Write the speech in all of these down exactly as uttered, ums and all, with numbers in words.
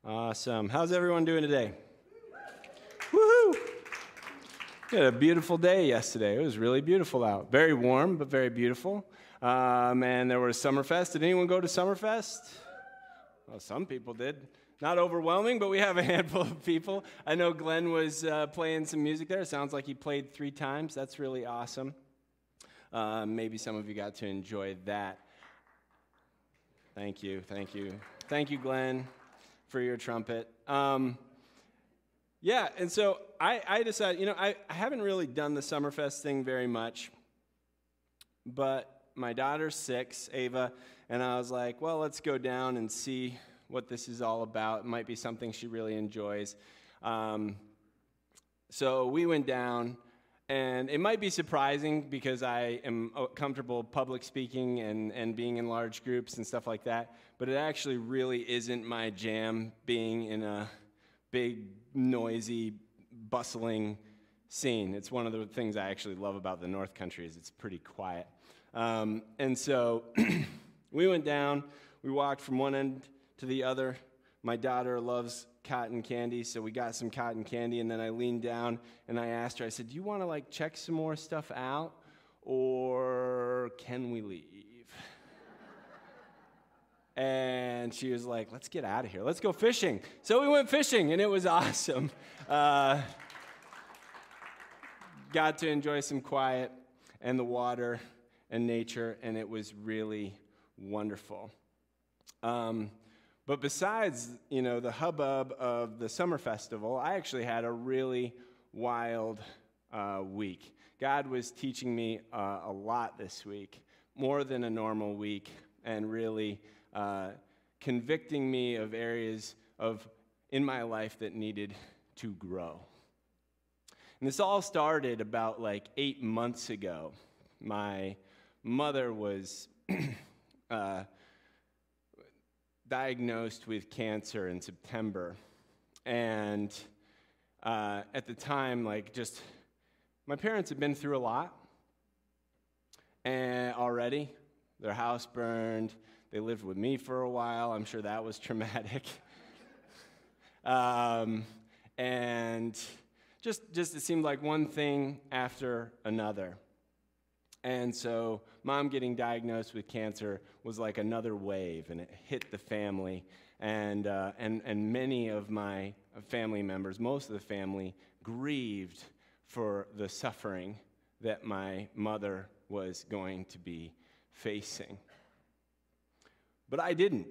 Awesome. How's everyone doing today? Woohoo! We had a beautiful day yesterday. It was really beautiful out. Very warm, but very beautiful. Um, and there was Summerfest. Did anyone go to Summerfest? Well, some people did. Not overwhelming, but we have a handful of people. I know Glenn was uh, playing some music there. It sounds like he played three times. That's really awesome. Uh, maybe some of you got to enjoy that. Thank you, thank you. Thank you, Glenn, for your trumpet. Um, yeah, and so I, I decided, you know, I, I haven't really done the Summerfest thing very much, but my daughter's six, Ava, and I was like, well, let's go down and see what this is all about. It might be something she really enjoys. Um, so we went down, and it might be surprising because I am comfortable public speaking and, and being in large groups and stuff like that, but it actually really isn't my jam, being in a big, noisy, bustling scene. It's one of the things I actually love about the North Country is it's pretty quiet. Um, and so we went down, we walked from one end to the other. My daughter loves cotton candy, so we got some cotton candy, and then I leaned down and I asked her, I said, do you want to like check some more stuff out, or can we leave? And she was like, let's get out of here. Let's go fishing. So we went fishing, and it was awesome. Uh, got to enjoy some quiet and the water and nature, and it was really wonderful. Um, but besides, you know, the hubbub of the summer festival, I actually had a really wild uh, week. God was teaching me uh, a lot this week, more than a normal week, and really uh, convicting me of areas of in my life that needed to grow. And this all started about like eight months ago. My mother was uh, diagnosed with cancer in September, and uh, at the time, like just, my parents had been through a lot, and already, their house burned, they lived with me for a while, I'm sure that was traumatic, um, and just, just it seemed like one thing after another. And so mom getting diagnosed with cancer was like another wave, and it hit the family. And, uh, and, and many of my family members, most of the family, grieved for the suffering that my mother was going to be facing. But I didn't.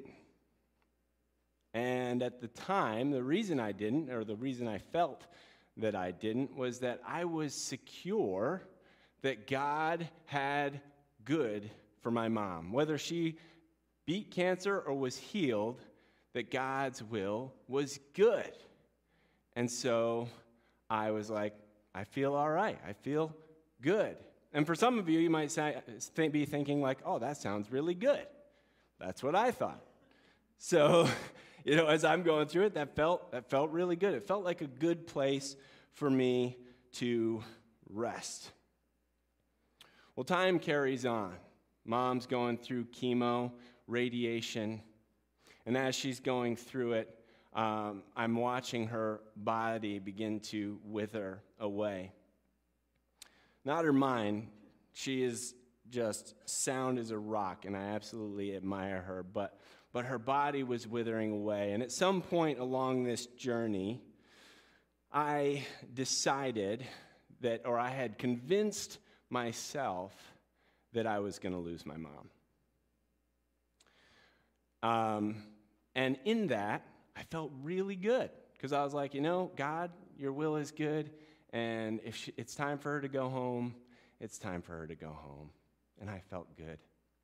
And at the time, the reason I didn't, or the reason I felt that I didn't, was that I was secure that God had good for my mom. Whether she beat cancer or was healed, that God's will was good. And so I was like, I feel all right. I feel good. And for some of you, you might say, be thinking like, oh, that sounds really good. That's what I thought. So, you know, as I'm going through it, that felt, that felt really good. It felt like a good place for me to rest. Well, time carries on. Mom's going through chemo, radiation, and as she's going through it, um, I'm watching her body begin to wither away. Not her mind. She is just sound as a rock, and I absolutely admire her, but, but her body was withering away. And at some point along this journey, I decided that, or I had convinced myself that I was going to lose my mom. Um, and in that, I felt really good because I was like, you know, God, your will is good, and if she, it's time for her to go home, it's time for her to go home. And I felt good.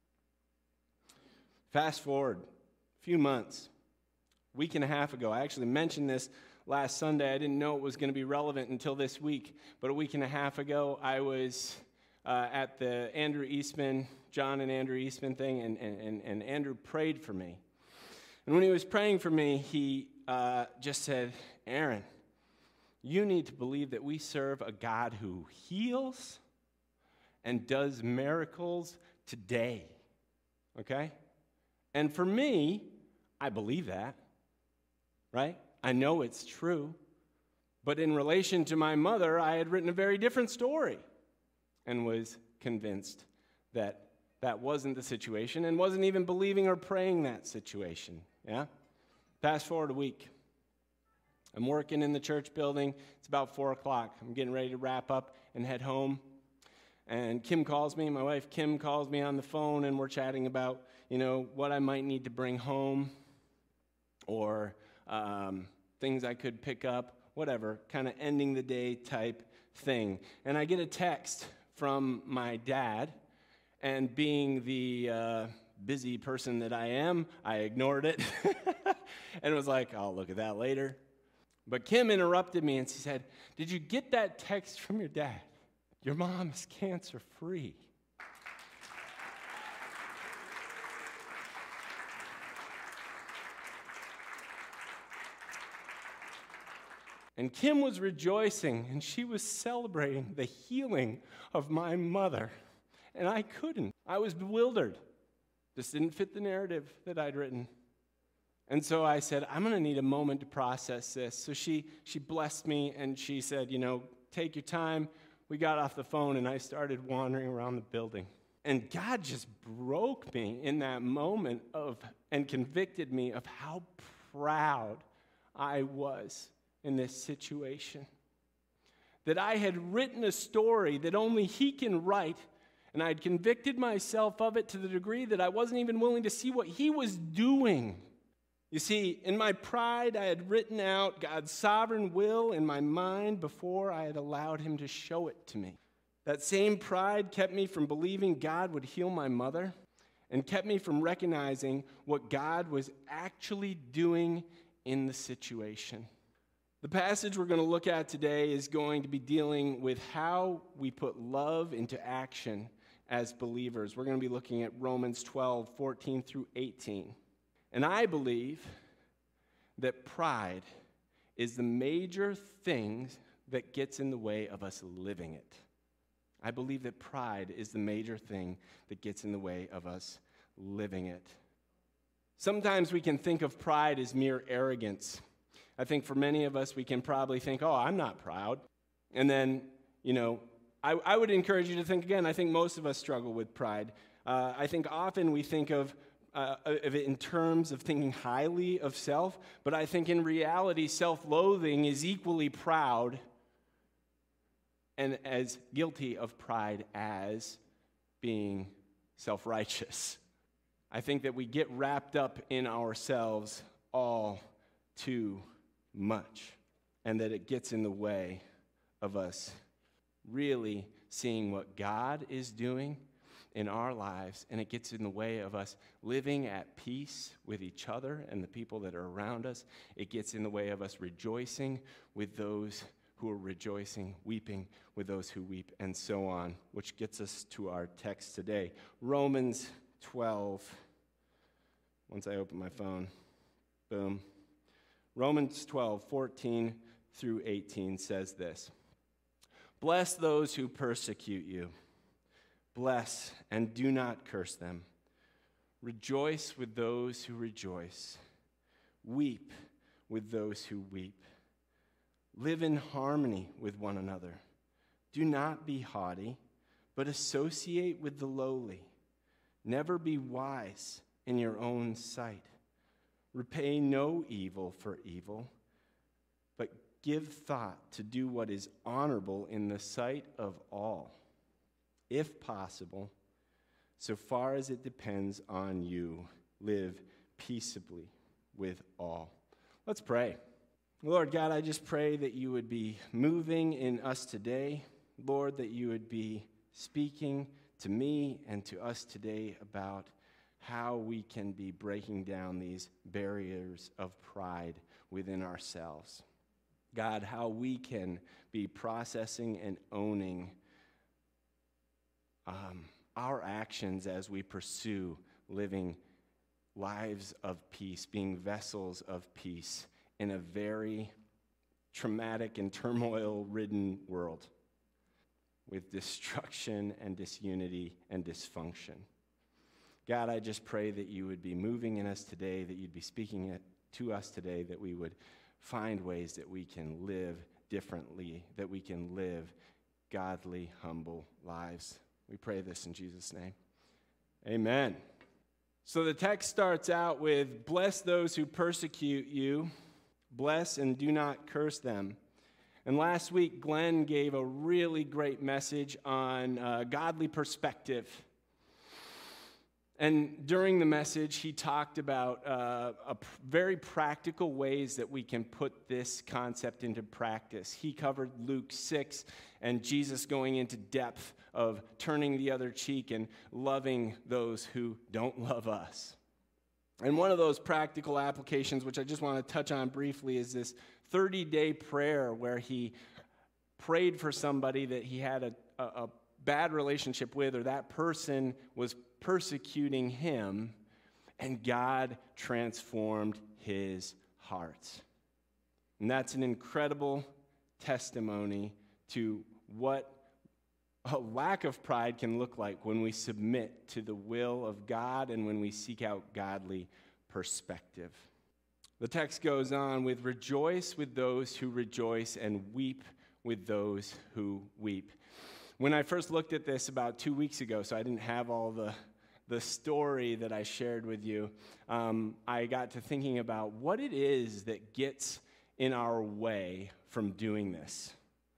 Fast forward a few months, a week and a half ago, I actually mentioned this last Sunday. I didn't know it was going to be relevant until this week, but a week and a half ago, I was Uh, at the Andrew Eastman, John and Andrew Eastman thing, and, and, and Andrew prayed for me. And when he was praying for me, he uh, just said, Aaron, you need to believe that we serve a God who heals and does miracles today, okay? And for me, I believe that. right? I know it's true. But in relation to my mother, I had written a very different story and was convinced that that wasn't the situation and wasn't even believing or praying that situation, yeah? Fast forward a week. I'm working in the church building. It's about four o'clock. I'm getting ready to wrap up and head home. And Kim calls me, my wife Kim calls me on the phone, and we're chatting about, you know, what I might need to bring home or um, things I could pick up, whatever, kind of ending the day type thing. And I get a text from my dad, and being the uh, busy person that I am, I ignored it and was like, I'll look at that later. But Kim interrupted me and she said, did you get that text from your dad? Your mom is cancer-free. And Kim was rejoicing, and she was celebrating the healing of my mother. And I couldn't. I was bewildered. This didn't fit the narrative that I'd written. And so I said, I'm going to need a moment to process this. So she, she blessed me, and she said, you know, take your time. We got off the phone, and I started wandering around the building. And God just broke me in that moment of and convicted me of how proud I was in this situation. That I had written a story that only He can write, and I had convicted myself of it to the degree that I wasn't even willing to see what He was doing. You see, in my pride, I had written out God's sovereign will in my mind before I had allowed Him to show it to me. That same pride kept me from believing God would heal my mother and kept me from recognizing what God was actually doing in the situation. The passage we're going to look at today is going to be dealing with how we put love into action as believers. We're going to be looking at Romans twelve, fourteen through eighteen. And I believe that pride is the major thing that gets in the way of us living it. I believe that pride is the major thing that gets in the way of us living it. Sometimes we can think of pride as mere arrogance. I think for many of us, we can probably think, oh, I'm not proud. And then, you know, I, I would encourage you to think again. I think most of us struggle with pride. Uh, I think often we think of Uh, of it in terms of thinking highly of self, but I think in reality, self-loathing is equally proud and as guilty of pride as being self-righteous. I think that we get wrapped up in ourselves all too much, and that it gets in the way of us really seeing what God is doing in our lives, and it gets in the way of us living at peace with each other and the people that are around us. It gets in the way of us rejoicing with those who are rejoicing, weeping with those who weep, and so on, which gets us to our text today. Romans twelve. Once I open my phone, boom. Romans twelve, fourteen through eighteen says this. Bless those who persecute you. Bless and do not curse them. Rejoice with those who rejoice. Weep with those who weep. Live in harmony with one another. Do not be haughty, but associate with the lowly. Never be wise in your own sight. Repay no evil for evil, but give thought to do what is honorable in the sight of all. If possible, so far as it depends on you, live peaceably with all. Let's pray. Lord God, I just pray that you would be moving in us today. Lord, that you would be speaking to me and to us today about how we can be breaking down these barriers of pride within ourselves. God, how we can be processing and owning Um, our actions as we pursue living lives of peace, being vessels of peace in a very traumatic and turmoil-ridden world with destruction and disunity and dysfunction. God, I just pray that you would be moving in us today, that you'd be speaking it to us today, that we would find ways that we can live differently, that we can live godly, humble lives. We pray this in Jesus' name. Amen. So the text starts out with, bless those who persecute you, bless and do not curse them. And last week, Glenn gave a really great message on uh, godly perspective. And during the message, he talked about uh, a p- very practical ways that we can put this concept into practice. He covered Luke six and Jesus going into depth of turning the other cheek and loving those who don't love us. And one of those practical applications, which I just want to touch on briefly, is this thirty-day prayer where he prayed for somebody that he had a, a, a bad relationship with, or that person was persecuting him, and God transformed his heart. And that's an incredible testimony to what a lack of pride can look like when we submit to the will of God and when we seek out godly perspective. The text goes on with, rejoice with those who rejoice and weep with those who weep. When I first looked at this about two weeks ago, so I didn't have all the, the story that I shared with you, um, I got to thinking about what it is that gets in our way from doing this.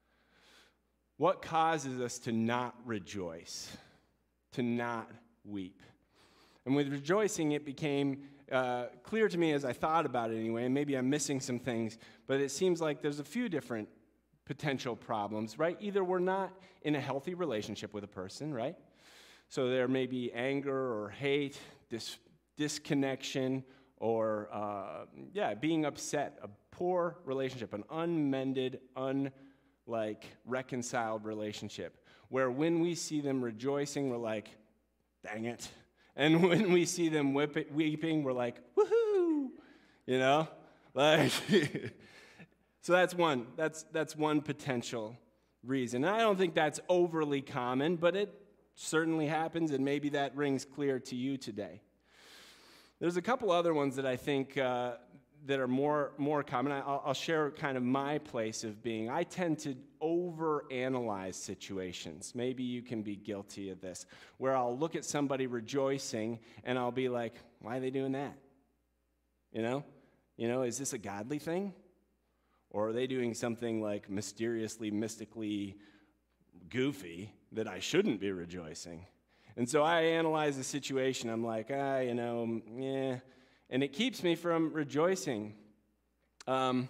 What causes us to not rejoice, to not weep? And with rejoicing, it became uh, clear to me as I thought about it anyway, and maybe I'm missing some things, but it seems like there's a few different potential problems, right? Either we're not in a healthy relationship with a person, right? So there may be anger or hate, dis- disconnection, or, uh, yeah, being upset, a poor relationship, an unmended, un like reconciled relationship, where when we see them rejoicing, we're like, dang it. And when we see them whip it, weeping, we're like, woohoo, you know? Like, so that's one, that's, that's one potential reason. And I don't think that's overly common, but it certainly happens, and maybe that rings clear to you today. There's a couple other ones that I think uh, that are more more common. I'll, I'll share kind of my place of being. I tend to overanalyze situations. Maybe you can be guilty of this, where I'll look at somebody rejoicing and I'll be like, why are they doing that? You know? You know, is this a godly thing? Or are they doing something like mysteriously, mystically goofy that I shouldn't be rejoicing? And so I analyze the situation. I'm like, ah, you know, yeah. And it keeps me from rejoicing. Um,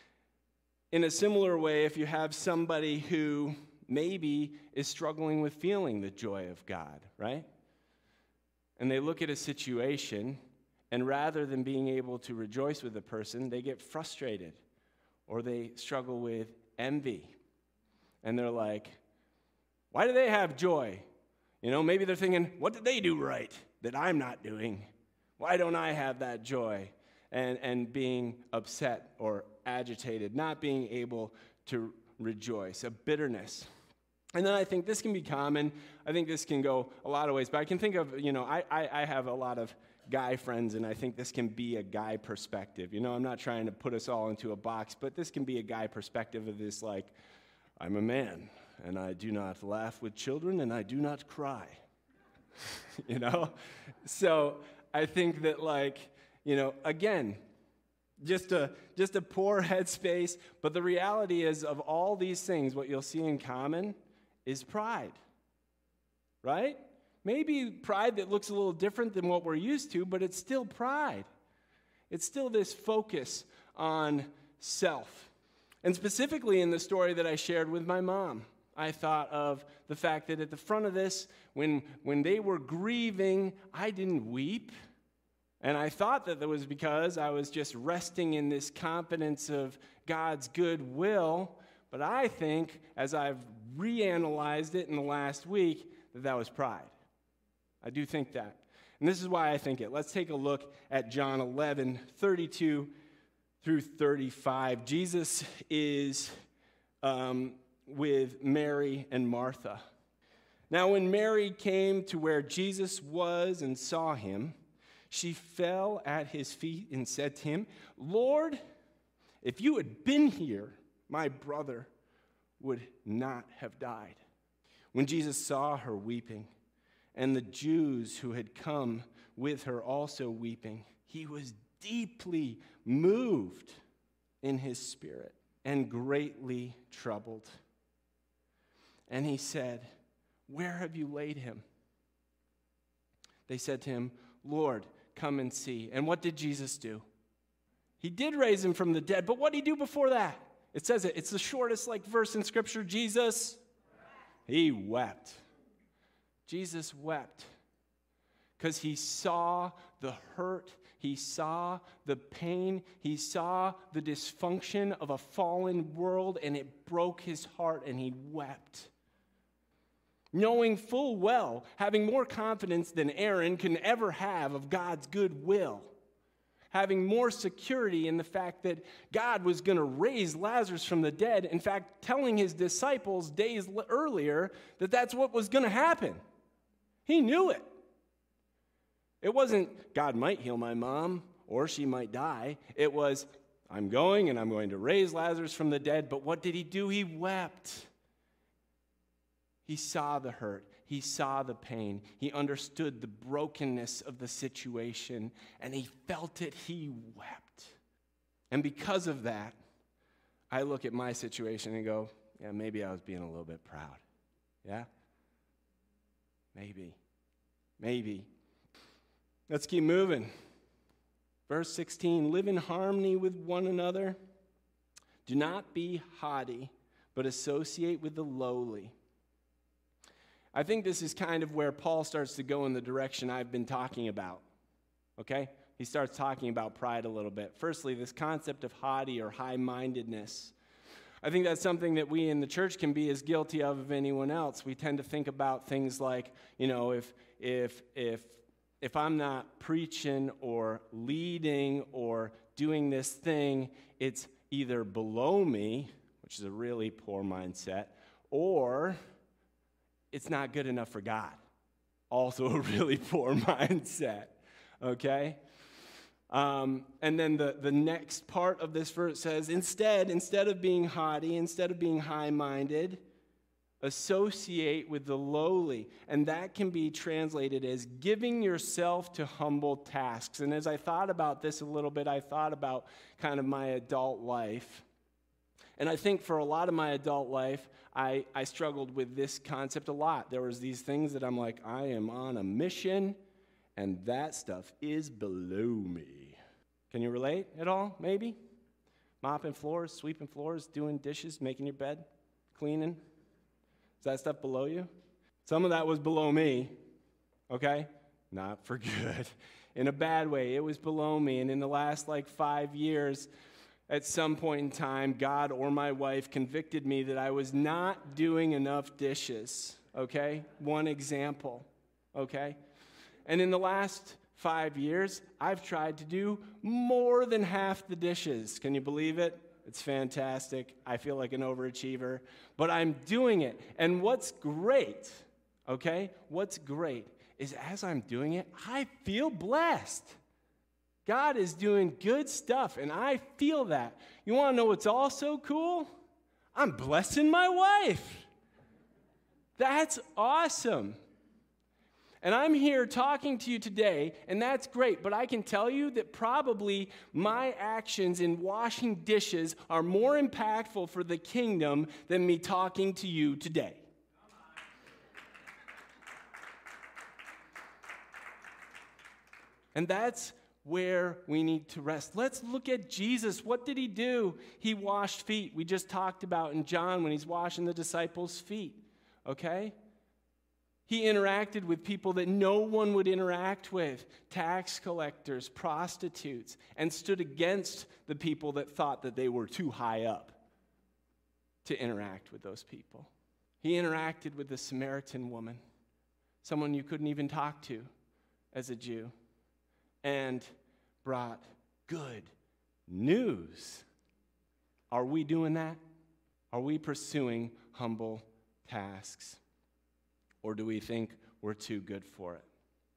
in a similar way, if you have somebody who maybe is struggling with feeling the joy of God, right? And they look at a situation, and rather than being able to rejoice with the person, they get frustrated, or they struggle with envy. And they're like, why do they have joy? You know, maybe they're thinking, what did they do right that I'm not doing? Why don't I have that joy? And, and being upset or agitated, not being able to rejoice, a bitterness. And then I think this can be common. I think this can go a lot of ways. But I can think of, you know, I, I, I have a lot of guy friends, and I think this can be a guy perspective. You know, I'm not trying to put us all into a box, but this can be a guy perspective of this, like, I'm a man, and I do not laugh with children, and I do not cry. You know? So I think that, like, you know, again, just a just a poor headspace, but the reality is, of all these things, what you'll see in common is pride, right? Maybe pride that looks a little different than what we're used to, but it's still pride. It's still this focus on self. And specifically in the story that I shared with my mom, I thought of the fact that at the front of this, when, when they were grieving, I didn't weep. And I thought that that was because I was just resting in this confidence of God's goodwill. But I think, as I've reanalyzed it in the last week, that that was pride. I do think that. And this is why I think it. Let's take a look at John eleven, thirty-two through thirty-five. Jesus is um, with Mary and Martha. Now, when Mary came to where Jesus was and saw him, She fell at his feet and said to him, Lord, if you had been here, my brother would not have died. When Jesus saw her weeping, and the Jews who had come with her also weeping, he was deeply moved in his spirit and greatly troubled. And he said, where have you laid him? They said to him, Lord, come and see. And what did Jesus do? He did raise him from the dead, but what did he do before that? It says it. It's the shortest like verse in Scripture. Jesus, he wept. Jesus wept because he saw the hurt. He saw the pain. He saw the dysfunction of a fallen world, and it broke his heart, and he wept. Knowing full well, having more confidence than Aaron can ever have of God's goodwill, having more security in the fact that God was going to raise Lazarus from the dead, in fact, telling his disciples days earlier that that's what was going to happen. He knew it. It wasn't, God might heal my mom, or she might die. It was, I'm going and I'm going to raise Lazarus from the dead. But what did he do? He wept. He saw the hurt. He saw the pain. He understood the brokenness of the situation, and he felt it. He wept. And because of that, I look at my situation and go, yeah, maybe I was being a little bit proud. Yeah? Maybe. Maybe. Let's keep moving. Verse sixteen, live in harmony with one another. Do not be haughty, but associate with the lowly. I think this is kind of where Paul starts to go in the direction I've been talking about, okay? He starts talking about pride a little bit. Firstly, this concept of haughty or high-mindedness. I think that's something that we in the church can be as guilty of as anyone else. We tend to think about things like, you know, if if if if I'm not preaching or leading or doing this thing, it's either below me, which is a really poor mindset, or it's not good enough for God. Also a really poor mindset, okay? Um, and then the, the next part of this verse says, instead, instead of being haughty, instead of being high-minded, associate with the lowly. And that can be translated as giving yourself to humble tasks. And as I thought about this a little bit, I thought about kind of my adult life. And I think for a lot of my adult life, I, I struggled with this concept a lot. There was these things that I'm like, I am on a mission, and that stuff is below me. Can you relate at all, maybe? Mopping floors, sweeping floors, doing dishes, making your bed, cleaning. Is that stuff below you? Some of that was below me, okay? Not for good. In a bad way, it was below me. And in the last like five years, at some point in time, God or my wife convicted me that I was not doing enough dishes, okay? One example, okay? And in the last five years, I've tried to do more than half the dishes. Can you believe it? It's fantastic. I feel like an overachiever, but I'm doing it. And what's great, okay? What's great is as I'm doing it, I feel blessed. God is doing good stuff, and I feel that. You want to know what's also cool? I'm blessing my wife. That's awesome. And I'm here talking to you today, and that's great, but I can tell you that probably my actions in washing dishes are more impactful for the kingdom than me talking to you today. And that's where we need to rest. Let's look at Jesus. What did he do? He washed feet. We just talked about in John when he's washing the disciples' feet, okay? He interacted with people that no one would interact with, tax collectors, prostitutes, and stood against the people that thought that they were too high up to interact with those people. He interacted with the Samaritan woman, someone you couldn't even talk to as a Jew, and brought good news. Are we doing that? Are we pursuing humble tasks? Or do we think we're too good for it?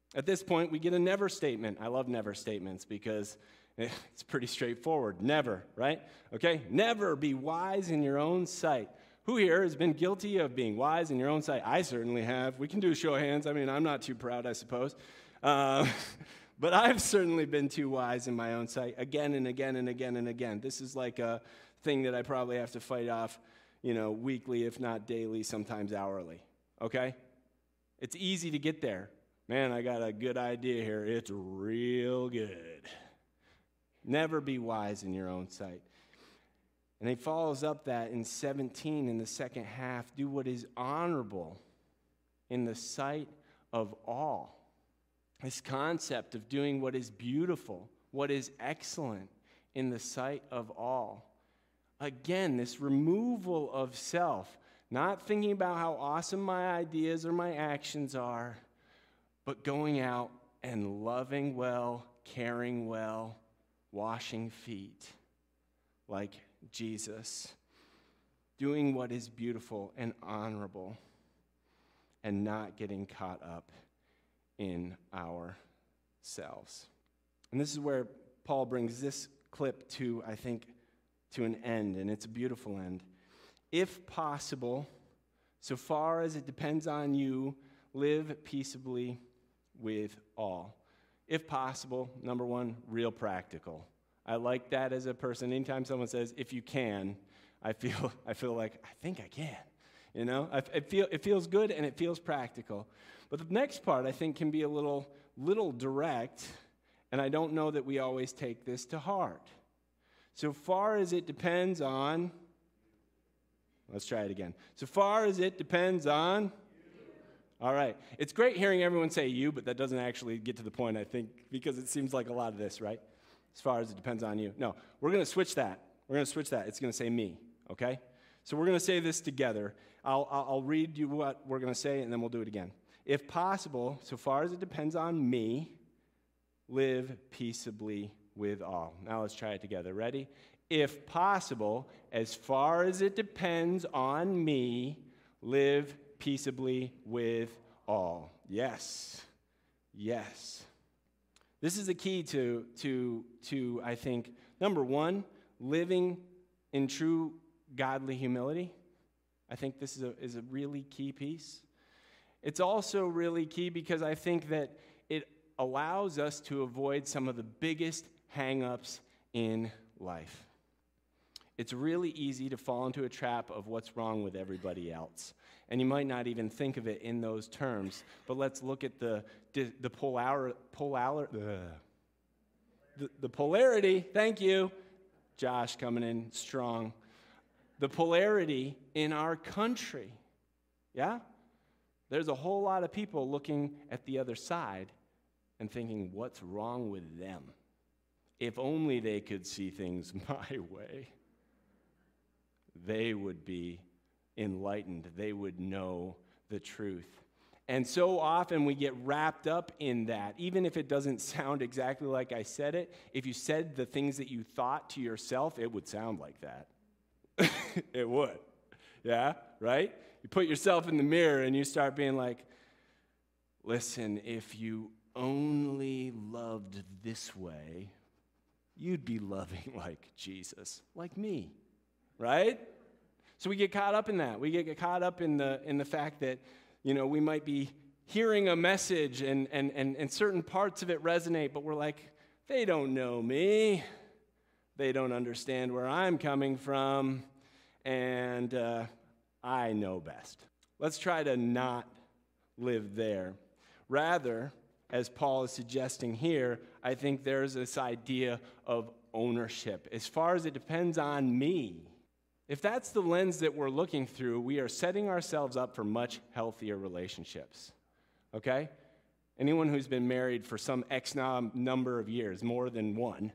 At this point, we get a never statement. I love never statements because it's pretty straightforward. Never, right? Okay? Never be wise in your own sight. Who here has been guilty of being wise in your own sight? I certainly have. We can do a show of hands. I mean, I'm not too proud, I suppose. Uh, but I've certainly been too wise in my own sight again and again and again and again. This is like a thing that I probably have to fight off, you know, weekly, if not daily, sometimes hourly. Okay? It's easy to get there. Man, I got a good idea here. It's real good. Never be wise in your own sight. And he follows up that in seventeen in the second half. Do what is honorable in the sight of all. This concept of doing what is beautiful, what is excellent in the sight of all. Again, this removal of self, not thinking about how awesome my ideas or my actions are, but going out and loving well, caring well, washing feet like Jesus, doing what is beautiful and honorable, and not getting caught up in ourselves. And this is where Paul brings this clip to, I think, to an end, and it's a beautiful end. If possible, so far as it depends on you, live peaceably with all. If possible, number one, real practical. I like that as a person. Anytime someone says, if you can, I feel I feel like, I think I can. You know, I, I feel it feels good and it feels practical. But the next part, I think, can be a little, little direct, and I don't know that we always take this to heart. So far as it depends on, let's try it again. So far as it depends on, all right. It's great hearing everyone say you, but that doesn't actually get to the point, I think, because it seems like a lot of this, right? As far as it depends on you. No, we're going to switch that. We're going to switch that. It's going to say me, okay? So we're going to say this together. I'll, I'll read you what we're going to say, and then we'll do it again. If possible, so far as it depends on me, live peaceably with all. Now let's try it together. Ready? If possible, as far as it depends on me, live peaceably with all. Yes. Yes. This is the key to, to, to, I think, number one, living in true godly humility. I think this is a, is a really key piece. It's also really key because I think that it allows us to avoid some of the biggest hang-ups in life. It's really easy to fall into a trap of what's wrong with everybody else. And you might not even think of it in those terms. But let's look at the the polar, polar, the, the polarity. Thank you. Josh coming in strong. The polarity in our country. Yeah? There's a whole lot of people looking at the other side and thinking, what's wrong with them? If only they could see things my way, they would be enlightened. They would know the truth. And so often we get wrapped up in that, even if it doesn't sound exactly like I said it. If you said the things that you thought to yourself, it would sound like that. It would. Yeah, right? You put yourself in the mirror and you start being like, listen, if you only loved this way, you'd be loving like Jesus, like me, right? So we get caught up in that. We get caught up in the in the fact that, you know, we might be hearing a message and and and, and certain parts of it resonate, but we're like, they don't know me. They don't understand where I'm coming from, and uh, I know best. Let's try to not live there. Rather, as Paul is suggesting here, I think there's this idea of ownership. As far as it depends on me, if that's the lens that we're looking through, we are setting ourselves up for much healthier relationships, okay? Anyone who's been married for some X number of years, more than one,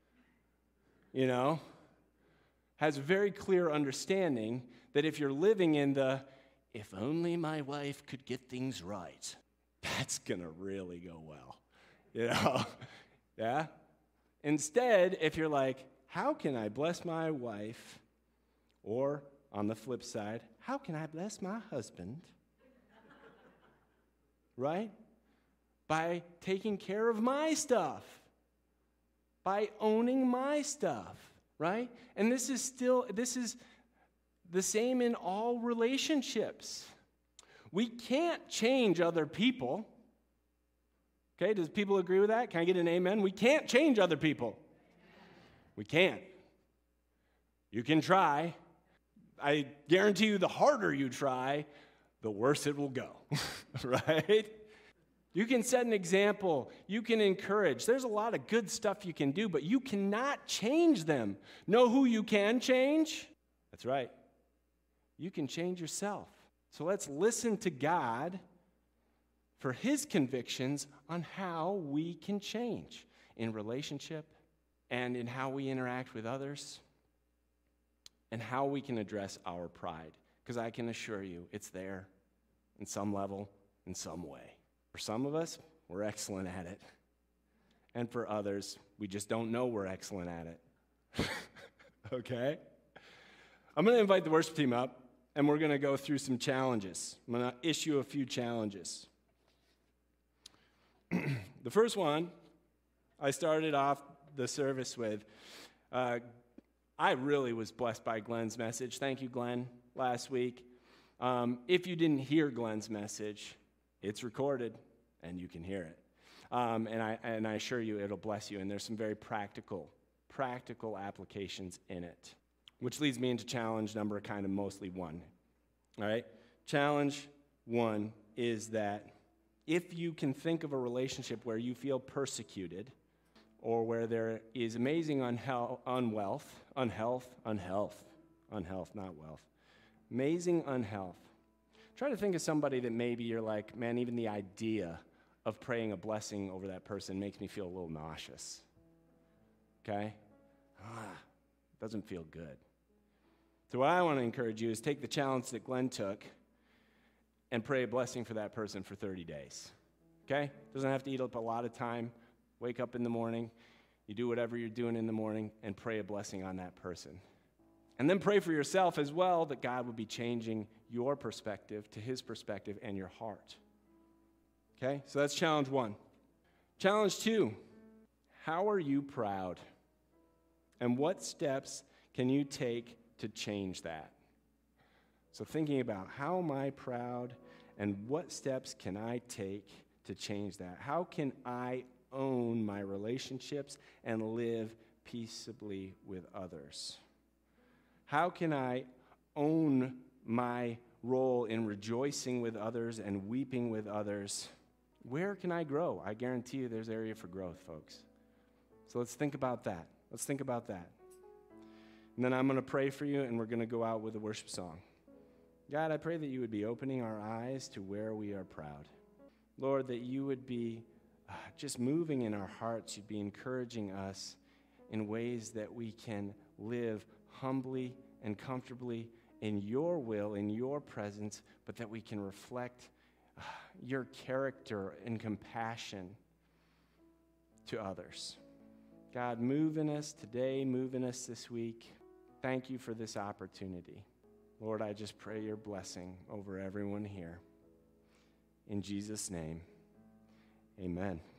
you know, has a very clear understanding that if you're living in the, if only my wife could get things right, that's going to really go well, you know, yeah? Instead, if you're like, how can I bless my wife? Or, on the flip side, how can I bless my husband? Right? by taking care of my stuff, by owning my stuff, right? And this is still, this is the same in all relationships. We can't change other people. Okay, does people agree with that? Can I get an amen? We can't change other people. We can't. You can try. I guarantee you the harder you try, the worse it will go, right? You can set an example. You can encourage. There's a lot of good stuff you can do, but you cannot change them. Know who you can change? That's right. You can change yourself. So let's listen to God for his convictions on how we can change in relationship and in how we interact with others and how we can address our pride. Because I can assure you, it's there in some level, in some way. For some of us, we're excellent at it. And for others, we just don't know we're excellent at it. Okay? I'm going to invite the worship team up, and we're going to go through some challenges. I'm going to issue a few challenges. The first one, I started off the service with, uh, I really was blessed by Glenn's message. Thank you, Glenn, last week. Um, if you didn't hear Glenn's message, it's recorded, and you can hear it. Um, and I and I assure you, it'll bless you. And there's some very practical, practical applications in it. Which leads me into challenge number kind of mostly one. All right? Challenge one is that if you can think of a relationship where you feel persecuted or where there is amazing unhealth, unwealth, unhealth, unhealth, unhealth, not wealth, amazing unhealth. Try to think of somebody that maybe you're like, man, even the idea of praying a blessing over that person makes me feel a little nauseous. Okay? Ah, doesn't feel good. So what I want to encourage you is take the challenge that Glenn took and pray a blessing for that person for thirty days. Okay? Doesn't have to eat up a lot of time. Wake up in the morning. You do whatever you're doing in the morning and pray a blessing on that person. And then pray for yourself as well that God would be changing your perspective to his perspective and your heart. Okay? So that's challenge one. Challenge two, how are you proud? And what steps can you take to change that? So thinking about how am I proud and what steps can I take to change that? How can I own my relationships and live peaceably with others? How can I own my role in rejoicing with others and weeping with others? Where can I grow? I guarantee you there's area for growth, folks. So let's think about that. Let's think about that. And then I'm going to pray for you, and we're going to go out with a worship song. God, I pray that you would be opening our eyes to where we are proud. Lord, that you would be uh, just moving in our hearts. You'd be encouraging us in ways that we can live humbly and comfortably in your will, in your presence, but that we can reflect uh, your character and compassion to others. God, move in us today, move in us this week. Thank you for this opportunity. Lord, I just pray your blessing over everyone here. In Jesus' name, amen.